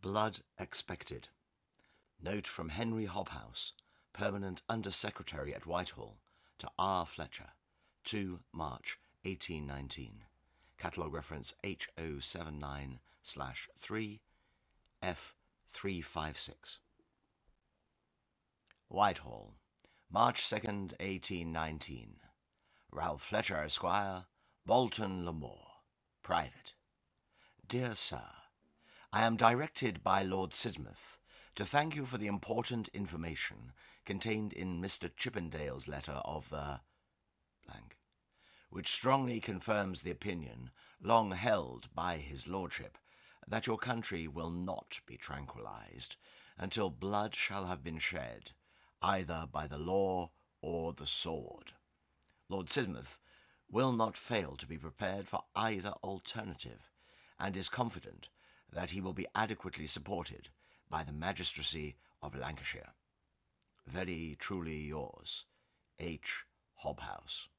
Blood expected. Note from Henry Hobhouse, Permanent Under Secretary at Whitehall, to R. Fletcher, 2 March 1819. Catalogue reference H079/3 F356. Whitehall, March 2nd, 1819. Ralph Fletcher, Esquire, Bolton le Moor, Private. Dear Sir, I am directed by Lord Sidmouth to thank you for the important information contained in Mr. Chippendale's letter of the blank, which strongly confirms the opinion long held by his lordship that your country will not be tranquilized until blood shall have been shed, either by the law or the sword. Lord Sidmouth will not fail to be prepared for either alternative, and is confident that he will be adequately supported by the magistracy of Lancashire. Very truly yours, H. Hobhouse.